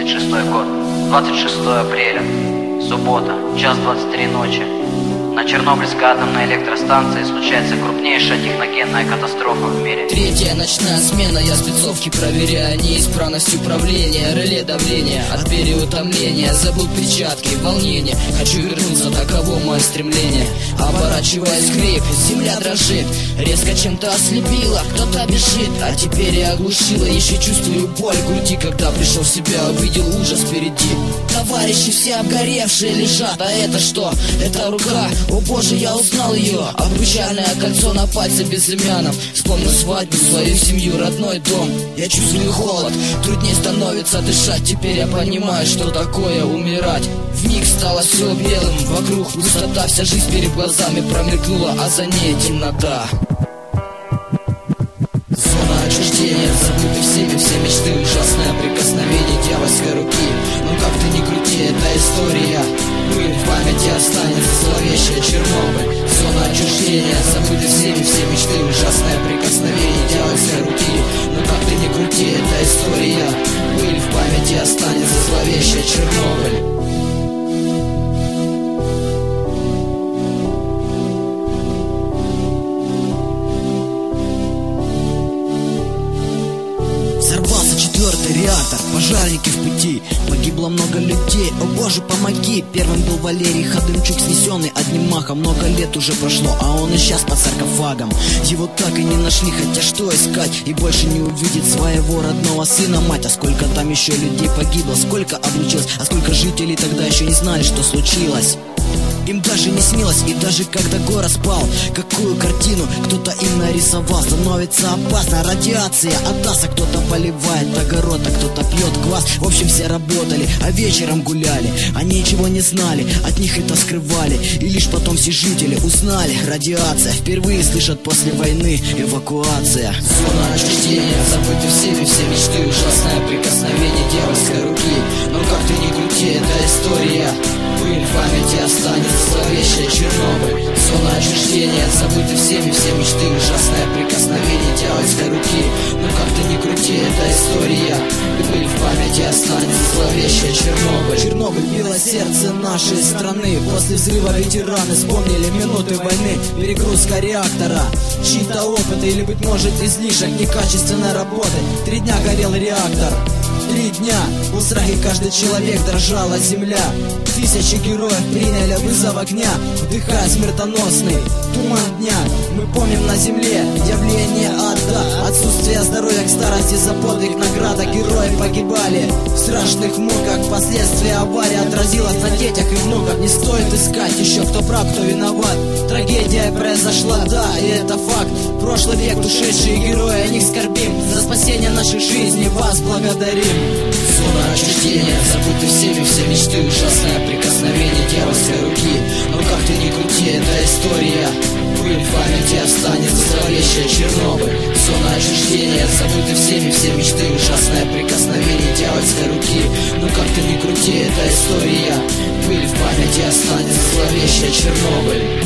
1936 год, 26 апреля, суббота, час 23 ночи. На Чернобыльской атомной электростанции случается крупнейшая техногенная катастрофа в мире. Третья ночная смена, я спецовки проверяю неисправность управления, реле давления, от переутомления, забыл перчатки, волнение, хочу вернуться, таково мое стремление. Оборачиваясь крик, земля дрожит, резко чем-то ослепила, кто-то бежит, а теперь я оглушила, еще чувствую боль в груди, когда пришел в себя, увидел ужас впереди. Товарищи все обгоревшие лежат, а это что? Это рука. О боже, я узнал ее, обручальное кольцо на пальце безымянном. Вспомнил свадьбу, свою семью, родной дом. Я чувствую холод, труднее становится дышать. Теперь я понимаю, что такое умирать. Вмиг стало все белым, вокруг пустота, вся жизнь перед глазами промелькнула, а за ней темнота. Зона отчуждения, забыты всеми все мечты, ужасное прикосновение дьявольской руки. Но как ты ни крути, это история, пыль в памяти останется, зловещая Чернобыль. Зона отчуждения, забыты всеми все мечты, ужасное прикосновение дьявольской руки. Но как ты ни крути, это история, пыль в памяти останется, зловещая Чернобыль. Взорвался 4-й реактор, пожарники в пути, погибло много людей, о боже помоги. Первым был Валерий Ходымчук, снесенный одним махом. Много лет уже прошло, а он исчез под саркофагом. Его так и не нашли, хотя что искать, и больше не увидит своего родного сына мать. А сколько там еще людей погибло, сколько облучилось, а сколько жителей тогда еще не знали, что случилось. Им даже не снилось, и даже когда город спал, какую картину кто-то им нарисовал. Становится опасно, радиация от аса, кто-то поливает огород, а кто-то пьет квас. В общем, все работали, а вечером гуляли. Они ничего не знали, от них это скрывали. И лишь потом все жители узнали: радиация. Впервые слышат после войны эвакуация. Зона отчуждения, забыты всеми все мечты, ужасное прикосновение дьявольской руки. Но как ты ни крути, это история, пыль в памяти останется, зловещая Чернобыль. Зона отчуждения, забыты всеми все мечты, ужасное прикосновение дьявольской руки. Но как ты ни крути, это история, пыль в памяти останется, зловещая Чернобыль. Чернобыль било сердце нашей страны. После взрыва ветераны вспомнили минуты войны. Перегрузка реактора, чьи-то опыты или, быть может, излишек некачественной работы. 3 дня горел реактор, 3 дня в страхе каждый человек, дрожала земля. Тысячи героев приняли вызов огня, вдыхая смертоносный туман дня. Мы помним на земле явление ада, отсутствие здоровья к старости, за подвиг награда. Герои погибали в страшных муках, впоследствии авария отразилась на детях и внуках. Не стоит искать еще, кто прав, кто виноват. Трагедия произошла, да, и это факт. Прошлый век, ушедшие герои, о них скорбим. За спасение нашей жизни вас благодарим. Зона отчуждения, забыты всеми все мечты, ужасное прикосновение дьявольской руки. Но как ты ни крути, это история, пыль в памяти останется, зловещая Чернобыль. Зона отчуждения, забыты всеми все мечты, ужасное прикосновение дьявольской руки. Но как ты ни крути, это история, пыль в памяти останется, зловещая Чернобыль.